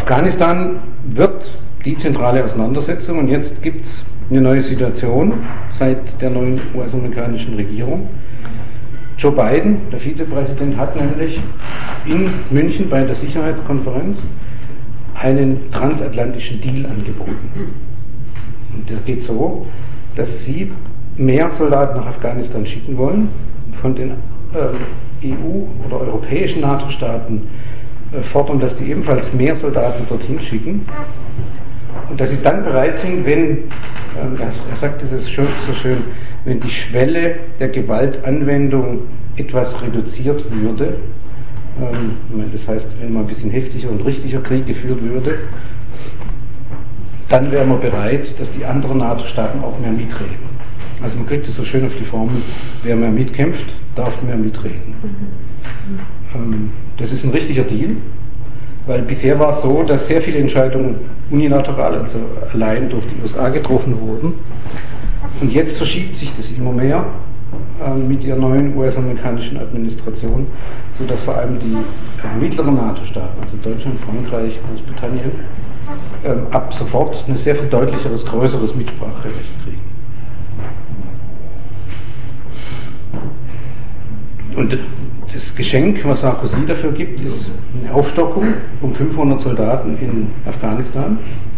Afghanistan wird die zentrale Auseinandersetzung und jetzt gibt es eine neue Situation seit der neuen US-amerikanischen Regierung. Joe Biden, der Vizepräsident, hat nämlich in München bei der Sicherheitskonferenz einen transatlantischen Deal angeboten. Und der geht so, dass sie mehr Soldaten nach Afghanistan schicken wollen, von den EU- oder europäischen NATO-Staaten fordern, dass die ebenfalls mehr Soldaten dorthin schicken und dass sie dann bereit sind, wenn, er sagt es so schön, wenn die Schwelle der Gewaltanwendung etwas reduziert würde, das heißt, wenn mal ein bisschen heftiger und richtiger Krieg geführt würde, dann wären wir bereit, dass die anderen NATO-Staaten auch mehr mitreden. Also man kriegt es so schön auf die Formel, wer mehr mitkämpft, darf mehr mitreden. Das ist ein richtiger Deal, weil bisher war es so, dass sehr viele Entscheidungen unilateral, also allein durch die USA getroffen wurden. Und jetzt verschiebt sich das immer mehr mit der neuen US-amerikanischen Administration, sodass vor allem die mittleren NATO-Staaten, also Deutschland, Frankreich, Großbritannien, ab sofort ein sehr viel deutlicheres, größeres Mitspracherecht kriegen. Und das Geschenk, was Sarkozy dafür gibt, ist eine Aufstockung um 500 Soldaten in Afghanistan.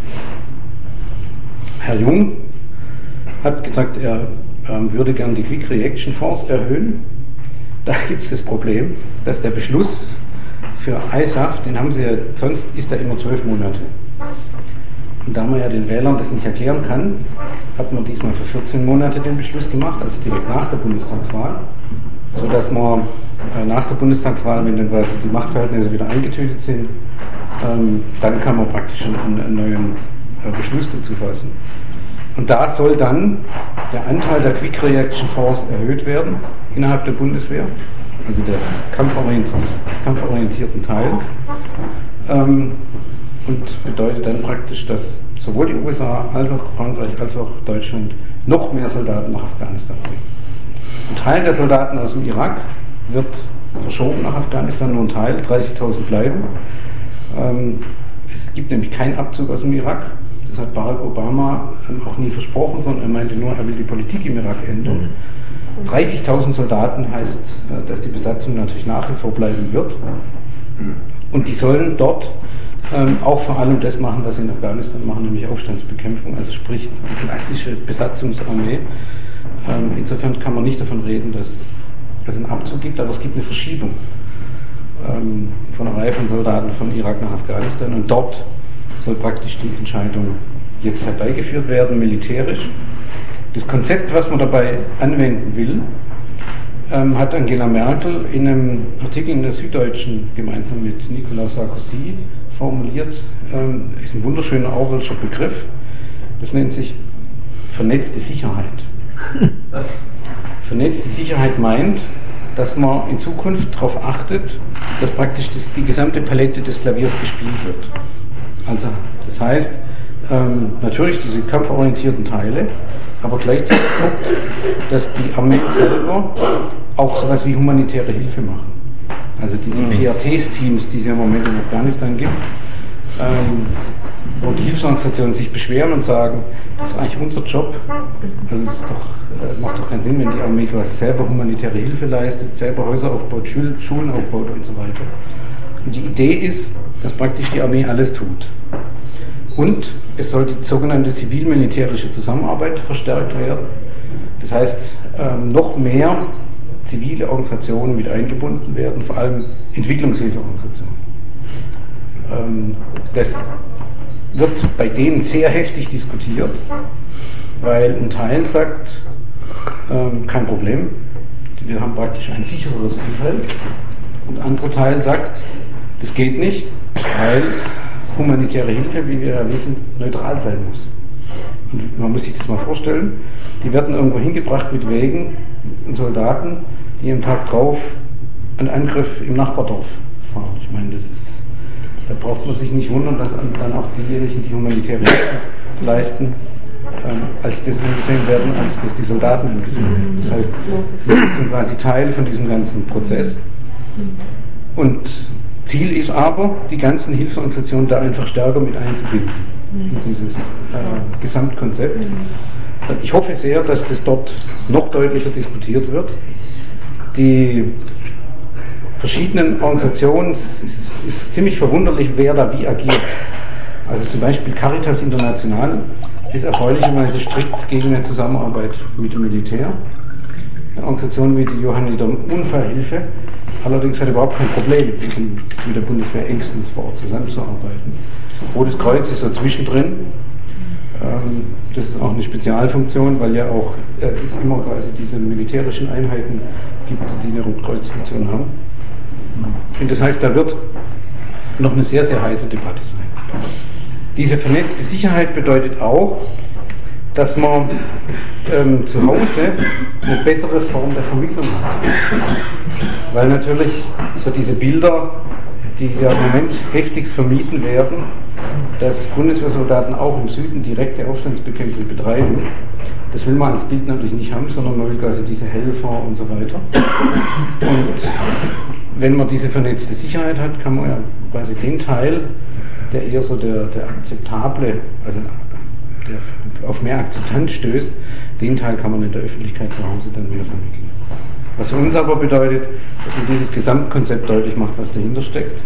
Herr Jung hat gesagt, er würde gern die Quick Reaction Force erhöhen. Da gibt es das Problem, dass der Beschluss für ISAF, den haben sie ja, sonst ist er immer 12 Monate. Und da man ja den Wählern das nicht erklären kann, hat man diesmal für 14 Monate den Beschluss gemacht, also direkt nach der Bundestagswahl, sodass man nach der Bundestagswahl, wenn dann quasi die Machtverhältnisse wieder eingetütet sind, dann kann man praktisch einen neuen Beschluss dazu fassen. Und da soll dann der Anteil der Quick Reaction Force erhöht werden innerhalb der Bundeswehr, also des kampforientierten Teils, und bedeutet dann praktisch, dass sowohl die USA als auch Frankreich als auch Deutschland noch mehr Soldaten nach Afghanistan bringen. Ein Teil der Soldaten aus dem Irak wird verschoben nach Afghanistan, nur ein Teil, 30.000 bleiben. Es gibt nämlich keinen Abzug aus dem Irak. Das hat Barack Obama auch nie versprochen, sondern er meinte nur, er will die Politik im Irak ändern. 30.000 Soldaten heißt, dass die Besatzung natürlich nach wie vor bleiben wird. Und die sollen dort auch vor allem das machen, was sie in Afghanistan machen, nämlich Aufstandsbekämpfung, also sprich die klassische Besatzungsarmee. Insofern kann man nicht davon reden, dass es einen Abzug gibt, aber es gibt eine Verschiebung von einer Reihe von Soldaten von Irak nach Afghanistan und dort soll praktisch die Entscheidung jetzt herbeigeführt werden, militärisch. Das Konzept, was man dabei anwenden will, hat Angela Merkel in einem Artikel in der Süddeutschen gemeinsam mit Nicolas Sarkozy formuliert. Ist ein wunderschöner Orwellscher Begriff. Das nennt sich vernetzte Sicherheit. Vernetzte Sicherheit meint, dass man in Zukunft darauf achtet, dass praktisch die gesamte Palette des Klaviers gespielt wird. Also das heißt, natürlich diese kampforientierten Teile, aber gleichzeitig guckt, dass die Armee selber auch sowas wie humanitäre Hilfe machen. Also diese PRT-Teams, die es ja im Moment in Afghanistan gibt, wo die Hilfsorganisationen sich beschweren und sagen, das ist eigentlich unser Job. Also es ist doch, macht doch keinen Sinn, wenn die Armee quasi selber humanitäre Hilfe leistet, selber Häuser aufbaut, Schulen aufbaut und so weiter. Und die Idee ist, dass praktisch die Armee alles tut. Und es soll die sogenannte zivil-militärische Zusammenarbeit verstärkt werden. Das heißt, noch mehr zivile Organisationen mit eingebunden werden, vor allem Entwicklungshilfeorganisationen. Das wird bei denen sehr heftig diskutiert, weil ein Teil sagt, kein Problem, wir haben praktisch ein sichereres Umfeld, und ein anderer Teil sagt, das geht nicht, weil humanitäre Hilfe, wie wir ja wissen, neutral sein muss. Und man muss sich das mal vorstellen, die werden irgendwo hingebracht mit Wägen und Soldaten, die am Tag drauf einen Angriff im Nachbardorf fahren. Ich meine, da braucht man sich nicht wundern, dass dann auch diejenigen, die humanitäre Hilfe leisten, als das angesehen werden, als das die Soldaten angesehen werden. Das heißt, wir sind quasi Teil von diesem ganzen Prozess. Und Ziel ist aber, die ganzen Hilfsorganisationen da einfach stärker mit einzubinden in dieses Gesamtkonzept. Ich hoffe sehr, dass das dort noch deutlicher diskutiert wird. Die verschiedenen Organisationen, es ist ziemlich verwunderlich, wer da wie agiert. Also zum Beispiel Caritas International ist erfreulicherweise strikt gegen eine Zusammenarbeit mit dem Militär. Eine Organisation wie die Johanniter Unfallhilfe allerdings hat überhaupt kein Problem, mit der Bundeswehr engstens vor Ort zusammenzuarbeiten. Rotes Kreuz ist so zwischendrin. Das ist auch eine Spezialfunktion, weil ja auch es immer quasi diese militärischen Einheiten gibt, die eine Rotkreuzfunktion haben. Und das heißt, da wird noch eine sehr, sehr heiße Debatte sein. Diese vernetzte Sicherheit bedeutet auch, dass man zu Hause eine bessere Form der Vermittlung hat. Weil natürlich so diese Bilder, die ja im Moment heftigst vermieden werden, dass Bundeswehrsoldaten auch im Süden direkte Aufstandsbekämpfung betreiben, das will man als Bild natürlich nicht haben, sondern man will quasi diese Helfer und so weiter. Und wenn man diese vernetzte Sicherheit hat, kann man ja quasi den Teil, der eher so der akzeptable, also der auf mehr Akzeptanz stößt, den Teil kann man in der Öffentlichkeit zu Hause dann mehr vermitteln. Was für uns aber bedeutet, dass man dieses Gesamtkonzept deutlich macht, was dahinter steckt.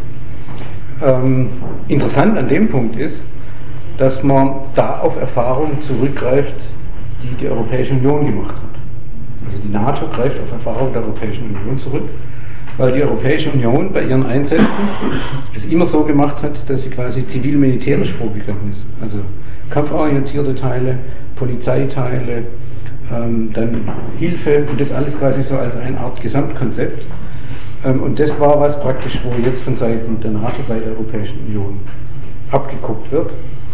Interessant an dem Punkt ist, dass man da auf Erfahrungen zurückgreift, die die Europäische Union gemacht hat. Also die NATO greift auf Erfahrungen der Europäischen Union zurück, weil die Europäische Union bei ihren Einsätzen es immer so gemacht hat, dass sie quasi zivil-militärisch vorgegangen ist. Also kampforientierte Teile, Polizeiteile, dann Hilfe und das alles quasi so als eine Art Gesamtkonzept. Und das war was praktisch, wo jetzt von Seiten der NATO bei der Europäischen Union abgeguckt wird.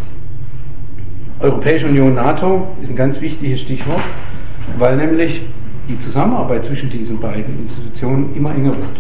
Europäische Union, NATO ist ein ganz wichtiges Stichwort, weil nämlich die Zusammenarbeit zwischen diesen beiden Institutionen immer enger wird.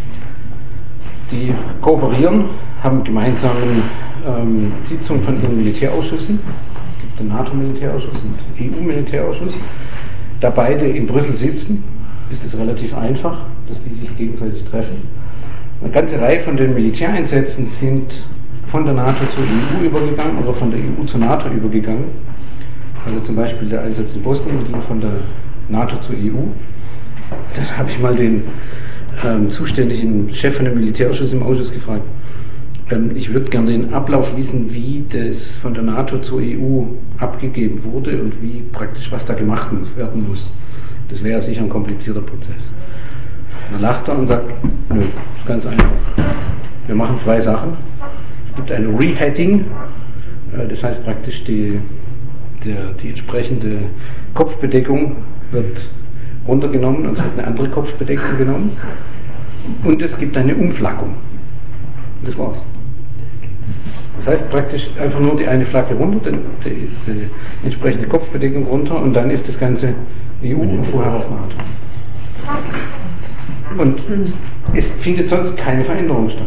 Die kooperieren, haben gemeinsame Sitzungen von ihren Militärausschüssen. Es gibt den NATO-Militärausschuss und den EU-Militärausschuss. Da beide in Brüssel sitzen, ist es relativ einfach, dass die sich gegenseitig treffen. Eine ganze Reihe von den Militäreinsätzen sind von der NATO zur EU übergegangen oder von der EU zur NATO übergegangen. Also zum Beispiel der Einsatz in Bosnien ging von der NATO zur EU. Dann habe ich mal den zuständigen Chef von dem Militärausschuss im Ausschuss gefragt, ich würde gerne den Ablauf wissen, wie das von der NATO zur EU abgegeben wurde und wie praktisch was da gemacht werden muss. Das wäre sicher ein komplizierter Prozess. Dann lacht er und sagt, nö, ist ganz einfach. Wir machen zwei Sachen. Es gibt ein Reheading, das heißt praktisch die entsprechende Kopfbedeckung wird runtergenommen und es wird eine andere Kopfbedeckung genommen. Und es gibt eine Umflaggung. Das war's. Das heißt praktisch einfach nur die eine Flagge runter, die entsprechende Kopfbedeckung runter und dann ist das ganze EU und vorher was NATO. Und es findet sonst keine Veränderung statt.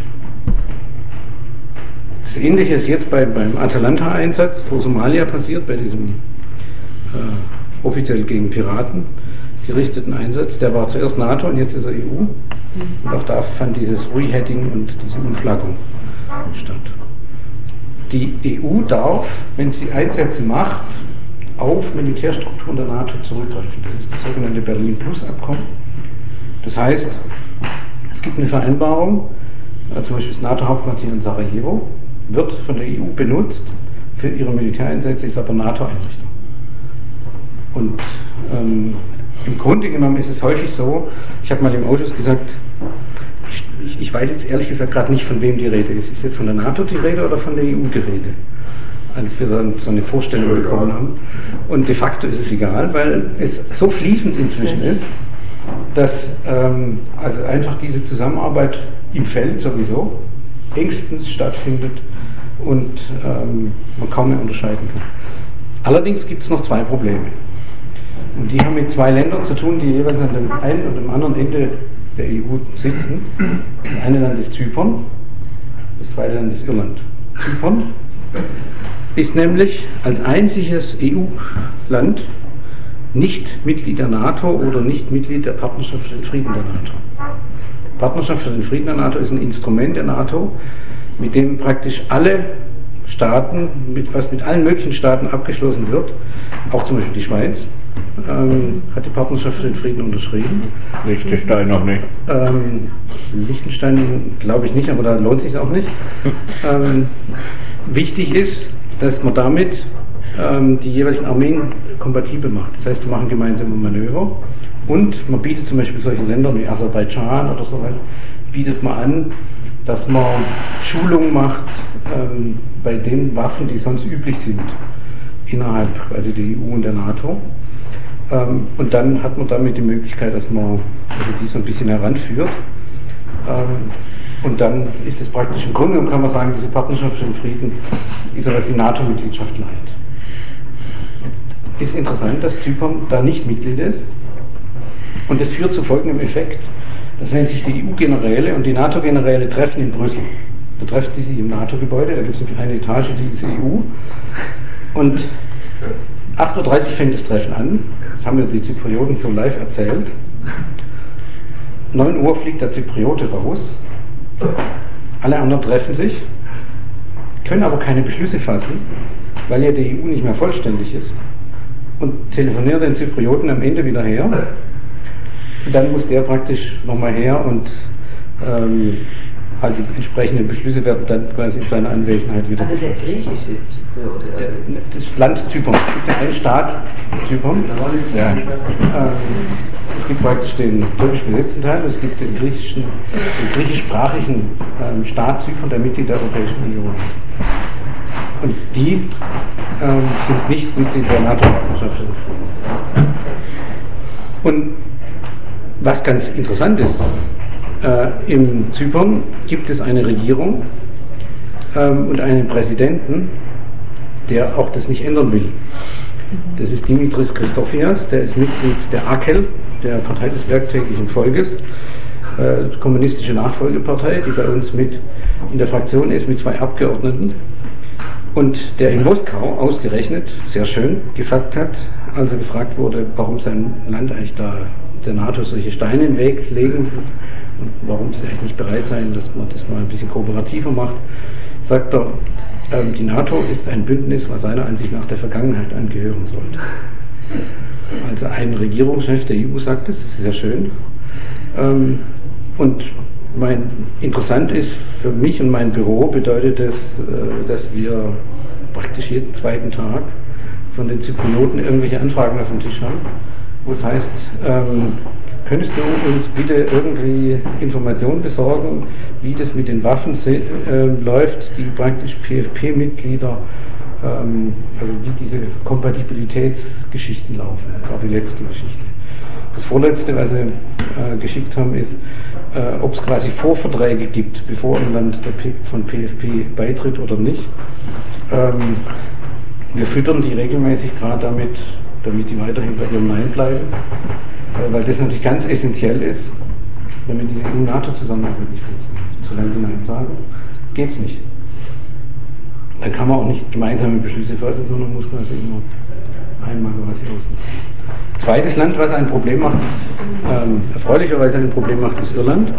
Das Ähnliche ist jetzt beim Atalanta-Einsatz vor Somalia passiert, bei diesem offiziell gegen Piraten gerichteten Einsatz. Der war zuerst NATO und jetzt ist er EU. Und auch da fand dieses Reheading und diese Umflaggung statt. Die EU darf, wenn sie Einsätze macht, auf Militärstrukturen der NATO zurückgreifen. Das ist das sogenannte Berlin-Plus-Abkommen. Das heißt, es gibt eine Vereinbarung, zum Beispiel das NATO-Hauptquartier in Sarajevo, wird von der EU benutzt, für ihre Militäreinsätze ist aber NATO-Einrichtung. Und im Grunde genommen ist es häufig so, ich habe mal im Ausschuss gesagt, ich weiß jetzt ehrlich gesagt gerade nicht, von wem die Rede ist. Ist jetzt von der NATO die Rede oder von der EU die Rede? Als wir dann so eine Vorstellung bekommen haben. Und de facto ist es egal, weil es so fließend inzwischen ist, dass also einfach diese Zusammenarbeit im Feld sowieso engstens stattfindet und man kaum mehr unterscheiden kann. Allerdings gibt es noch zwei Probleme. Und die haben mit zwei Ländern zu tun, die jeweils an dem einen und dem anderen Ende der EU sitzen. Das eine Land ist Zypern, das zweite Land ist Irland. Zypern ist nämlich als einziges EU-Land nicht Mitglied der NATO oder nicht Mitglied der Partnerschaft für den Frieden der NATO. Partnerschaft für den Frieden der NATO ist ein Instrument der NATO, mit dem praktisch alle Staaten, was mit allen möglichen Staaten abgeschlossen wird, auch zum Beispiel die Schweiz, hat die Partnerschaft für den Frieden unterschrieben. Liechtenstein noch nicht. Liechtenstein glaube ich nicht, aber da lohnt es sich auch nicht. Wichtig ist, dass man damit die jeweiligen Armeen kompatibel macht. Das heißt, sie machen gemeinsame Manöver und man bietet zum Beispiel solchen Ländern wie Aserbaidschan oder sowas, bietet man an, dass man Schulungen macht bei den Waffen, die sonst üblich sind innerhalb quasi der EU und der NATO. Und dann hat man damit die Möglichkeit, dass man die so ein bisschen heranführt. Und dann ist es praktisch im Grunde, kann man sagen, diese Partnerschaft für den Frieden ist sowas wie NATO-Mitgliedschaft light. Jetzt ist interessant, dass Zypern da nicht Mitglied ist. Und das führt zu folgendem Effekt, dass wenn sich die EU-Generäle und die NATO-Generäle treffen in Brüssel, da treffen die sich im NATO-Gebäude, da gibt es nämlich eine Etage, die ist EU. Und 8:30 Uhr fängt das Treffen an, das haben mir die Zyprioten so live erzählt. 9 Uhr fliegt der Zypriote raus, alle anderen treffen sich, können aber keine Beschlüsse fassen, weil ja die EU nicht mehr vollständig ist, und telefonieren den Zyprioten am Ende wieder her. Und dann muss der praktisch nochmal her und halt die entsprechenden Beschlüsse werden dann quasi in seiner Anwesenheit wieder. Also der griechische Zypern? Das Land Zypern. Es gibt ja einen Staat Zypern. Ja. Es gibt praktisch den türkisch besetzten Teil und es gibt den griechischsprachigen Staat Zypern, der Mitglied der Europäischen Union ist. Und die sind nicht Mitglied der NATO-Partnerschaft für den Frieden. Und was ganz interessant ist, in Zypern gibt es eine Regierung und einen Präsidenten, der auch das nicht ändern will. Das ist Dimitris Christofias, der ist Mitglied der AKEL, der Partei des werktäglichen Volkes, kommunistische Nachfolgepartei, die bei uns mit in der Fraktion ist mit 2 Abgeordneten. Und der in Moskau ausgerechnet, sehr schön, gesagt hat, als er gefragt wurde, warum sein Land eigentlich da der NATO solche Steine in den Weg legen und warum sie eigentlich nicht bereit sein, dass man das mal ein bisschen kooperativer macht, sagt er, die NATO ist ein Bündnis, was seiner Ansicht nach der Vergangenheit angehören sollte. Also ein Regierungschef der EU sagt das ist sehr schön. Und interessant ist für mich und mein Büro bedeutet das, dass wir praktisch jeden zweiten Tag von den Zyprioten irgendwelche Anfragen auf dem Tisch haben, wo es heißt, könntest du uns bitte irgendwie Informationen besorgen, wie das mit den Waffen läuft, die praktisch PFP-Mitglieder, also wie diese Kompatibilitätsgeschichten laufen, das war die letzte Geschichte. Das vorletzte, was sie geschickt haben, ist, ob es quasi Vorverträge gibt, bevor ein Land von PFP beitritt oder nicht. Wir füttern die regelmäßig gerade damit die weiterhin bei ihrem Nein bleiben, weil das natürlich ganz essentiell ist, damit diese EU-NATO-Zusammenarbeit nicht funktioniert. Solange die Nein sagen, geht es nicht. Dann kann man auch nicht gemeinsame Beschlüsse fassen, sondern muss quasi immer einmal quasi außen. Zweites Land, was ein Problem macht, ist, erfreulicherweise ein Problem macht, ist Irland.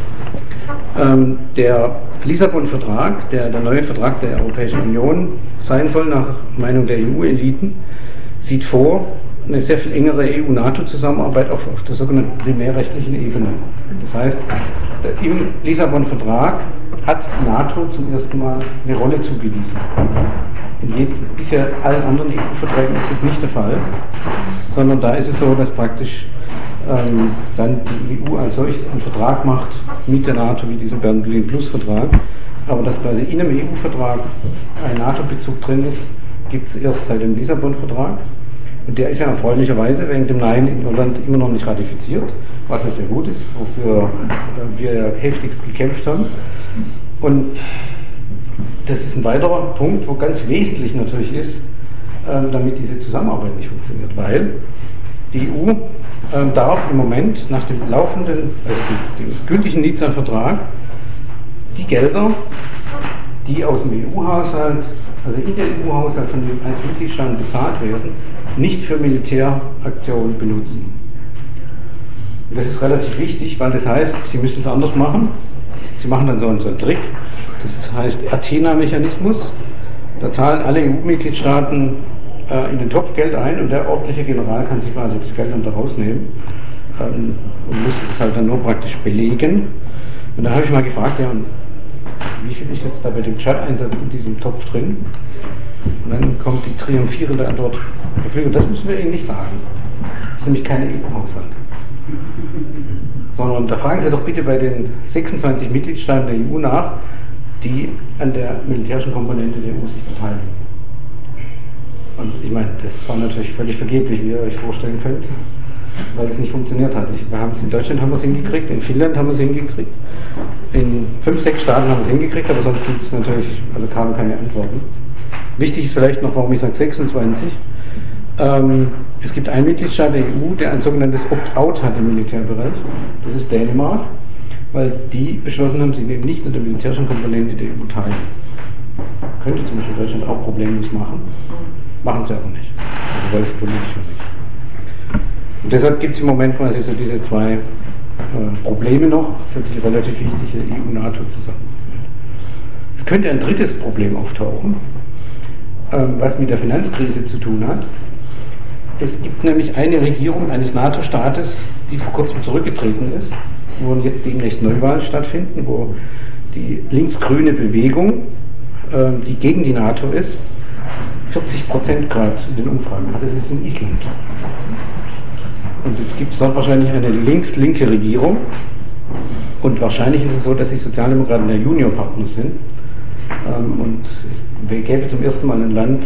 Der Lissabon-Vertrag, der neue Vertrag der Europäischen Union sein soll, nach Meinung der EU-Eliten, sieht vor eine sehr viel engere EU-NATO-Zusammenarbeit auf der sogenannten primärrechtlichen Ebene. Das heißt, im Lissabon-Vertrag hat die NATO zum ersten Mal eine Rolle zugewiesen. In bisher allen anderen EU-Verträgen ist das nicht der Fall, sondern da ist es so, dass praktisch dann die EU als solches einen Vertrag macht mit der NATO, wie diesem Berlin-Plus-Vertrag, aber dass quasi in einem EU-Vertrag ein NATO-Bezug drin ist, gibt es erst seit dem Lissabon-Vertrag. Und der ist ja erfreulicherweise wegen dem Nein in Irland immer noch nicht ratifiziert, was ja sehr gut ist, wofür wir heftigst gekämpft haben. Und das ist ein weiterer Punkt, wo ganz wesentlich natürlich ist, damit diese Zusammenarbeit nicht funktioniert, weil die EU darf im Moment nach dem laufenden, also dem gültigen Nizza-Vertrag, die Gelder, die aus dem EU-Haushalt, also in der EU-Haushalt von den einzelnen Mitgliedstaaten bezahlt werden, nicht für Militäraktionen benutzen. Und das ist relativ wichtig, weil das heißt, sie müssen es anders machen. Sie machen dann so einen Trick. Das heißt Athena-Mechanismus. Da zahlen alle EU-Mitgliedstaaten in den Topf Geld ein und der ordentliche General kann sich quasi das Geld dann da rausnehmen und muss das halt dann nur praktisch belegen. Und dann habe ich mal gefragt, ja, und wie viel ist jetzt da bei dem Tschad-Einsatz in diesem Topf drin? Und dann kommt die triumphierende Antwort, Herr Pflüger, das müssen wir Ihnen nicht sagen. Das ist nämlich keine EU-Haushalt. Sondern da fragen Sie doch bitte bei den 26 Mitgliedstaaten der EU nach, die an der militärischen Komponente der EU sich beteiligen. Und ich meine, das war natürlich völlig vergeblich, wie ihr euch vorstellen könnt, weil es nicht funktioniert hat. In Deutschland haben wir es hingekriegt, in Finnland haben wir es hingekriegt, in 5, 6 Staaten haben wir es hingekriegt, aber sonst gibt es natürlich, also kamen keine Antworten. Wichtig ist vielleicht noch, warum ich sage 26. Es gibt einen Mitgliedstaat der EU, der ein sogenanntes Opt-out hat im Militärbereich. Das ist Dänemark, weil die beschlossen haben, sie nehmen nicht an der militärischen Komponente der EU teil. Könnte zum Beispiel Deutschland auch problemlos machen, machen sie aber nicht. Also weil es politisch schon nicht. Und deshalb gibt es im Moment quasi so diese zwei Probleme noch für die relativ wichtige EU-NATO-Zusammenarbeit. Es könnte ein drittes Problem auftauchen, was mit der Finanzkrise zu tun hat. Es gibt nämlich eine Regierung eines NATO-Staates, die vor kurzem zurückgetreten ist, wo jetzt demnächst Neuwahlen stattfinden, wo die linksgrüne Bewegung, die gegen die NATO ist, 40% gerade in den Umfragen hat. Das ist in Island. Und jetzt gibt es dort wahrscheinlich eine links-linke Regierung. Und wahrscheinlich ist es so, dass die Sozialdemokraten der Juniorpartner sind. Und es gäbe zum ersten Mal ein Land,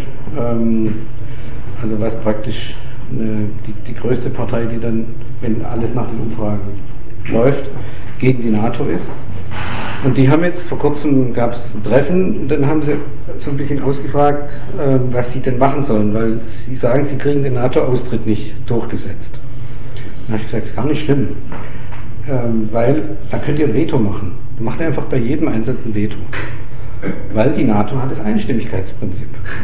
also was praktisch die größte Partei, die dann, wenn alles nach den Umfragen läuft, gegen die NATO ist. Und die haben jetzt, vor kurzem gab es ein Treffen, und dann haben sie so ein bisschen ausgefragt, was sie denn machen sollen, weil sie sagen, sie kriegen den NATO-Austritt nicht durchgesetzt. Dann habe ich gesagt, das ist gar nicht schlimm, weil da könnt ihr ein Veto machen. Macht einfach bei jedem Einsatz ein Veto. Weil die NATO hat das Einstimmigkeitsprinzip.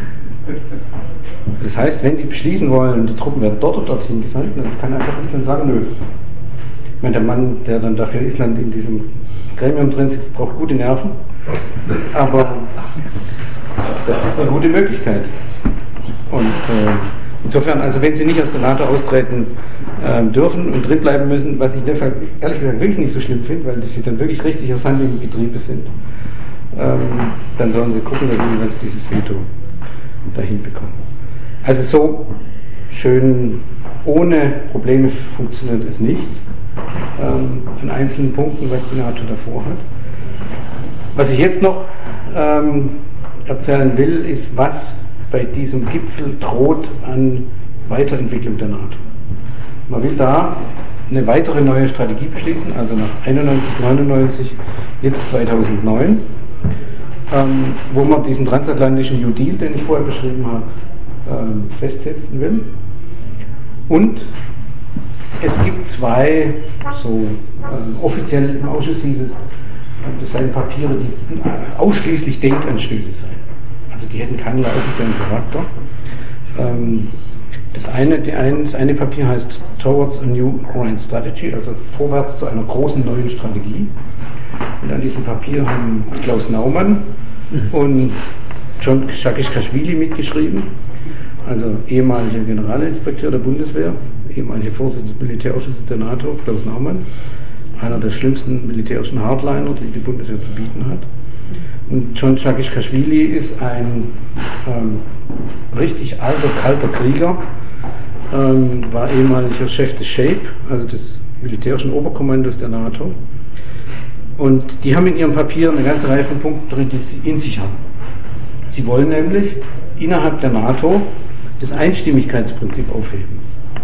Das heißt, wenn die beschließen wollen, die Truppen werden dort oder dorthin gesandt, dann kann einfach Island sagen, nö. Ich meine, der Mann, der dann dafür Island in diesem Gremium drin sitzt, braucht gute Nerven. Aber das ist eine gute Möglichkeit. Und insofern, also wenn sie nicht aus der NATO austreten dürfen und drin bleiben müssen, was ich in dem Fall ehrlich gesagt wirklich nicht so schlimm finde, weil sie dann wirklich richtig aus handelnden Betriebe sind, dann sollen sie gucken, dass sie jeweils dieses Veto dahin bekommen. Also so schön ohne Probleme funktioniert es nicht an einzelnen Punkten, was die NATO davor hat. Was ich jetzt noch erzählen will, ist, was bei diesem Gipfel droht an Weiterentwicklung der NATO. Man will da eine weitere neue Strategie beschließen, also nach 91, 99, jetzt 2009, wo man diesen transatlantischen New Deal, den ich vorher beschrieben habe, festsetzen will. Und es gibt zwei, so offiziell im Ausschuss hieß es, das seien Papiere, die ausschließlich Denkanstöße seien. Also die hätten keinerlei offiziellen Charakter. Das eine Papier heißt Towards a New Grand Strategy, also vorwärts zu einer großen neuen Strategie. Und an diesem Papier haben Klaus Naumann und John Saakashvili mitgeschrieben, also ehemaliger Generalinspekteur der Bundeswehr, ehemaliger Vorsitzender des Militärausschusses der NATO, Klaus Naumann, einer der schlimmsten militärischen Hardliner, die die Bundeswehr zu bieten hat. Und John Saakashvili ist ein richtig alter, kalter Krieger, war ehemaliger Chef des SHAPE, also des militärischen Oberkommandos der NATO. Und die haben in ihrem Papier eine ganze Reihe von Punkten drin, die sie in sich haben. Sie wollen nämlich innerhalb der NATO das Einstimmigkeitsprinzip aufheben.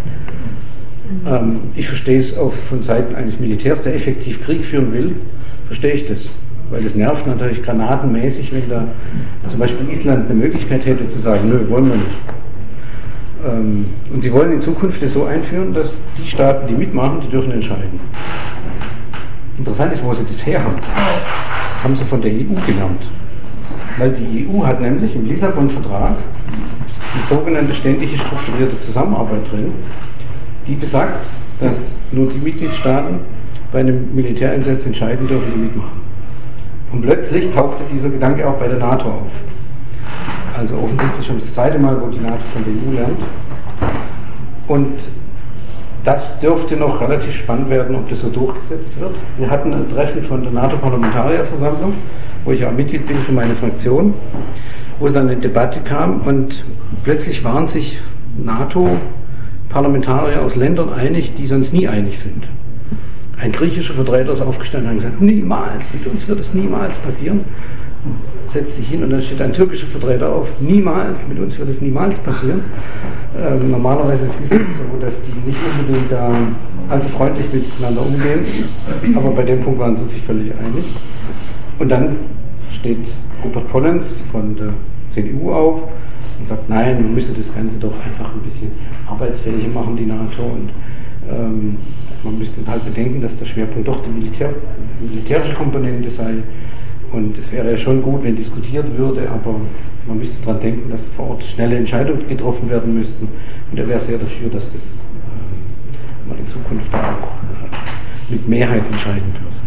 Ich verstehe es auch von Seiten eines Militärs, der effektiv Krieg führen will, verstehe ich das. Weil das nervt natürlich granatenmäßig, wenn da zum Beispiel Island eine Möglichkeit hätte zu sagen, nö, wollen wir nicht. Und sie wollen in Zukunft das so einführen, dass die Staaten, die mitmachen, die dürfen entscheiden. Interessant ist, wo sie das her haben. Das haben sie von der EU gelernt. Weil die EU hat nämlich im Lissabon-Vertrag die sogenannte ständige strukturierte Zusammenarbeit drin, die besagt, dass nur die Mitgliedstaaten bei einem Militäreinsatz entscheiden dürfen, die mitmachen. Und plötzlich tauchte dieser Gedanke auch bei der NATO auf. Also offensichtlich schon das zweite Mal, wo die NATO von der EU lernt. Und das dürfte noch relativ spannend werden, ob das so durchgesetzt wird. Wir hatten ein Treffen von der NATO-Parlamentarierversammlung, wo ich auch Mitglied bin für meine Fraktion, wo es dann eine Debatte kam und plötzlich waren sich NATO-Parlamentarier aus Ländern einig, die sonst nie einig sind. Ein griechischer Vertreter ist aufgestanden und hat gesagt, niemals, mit uns wird es niemals passieren. Setzt sich hin und dann steht ein türkischer Vertreter auf, niemals, mit uns wird es niemals passieren. Normalerweise ist es so, dass die nicht unbedingt allzu freundlich miteinander umgehen, aber bei dem Punkt waren sie sich völlig einig. Und dann steht Rupert Pollens von der CDU auf und sagt, nein, man müsste das Ganze doch einfach ein bisschen arbeitsfähiger machen, die NATO, und man müsste halt bedenken, dass der Schwerpunkt doch die militärische Komponente sei. Und es wäre ja schon gut, wenn diskutiert würde, aber man müsste daran denken, dass vor Ort schnelle Entscheidungen getroffen werden müssten. Und er wäre sehr dafür, dass das man in Zukunft auch mit Mehrheit entscheiden wird.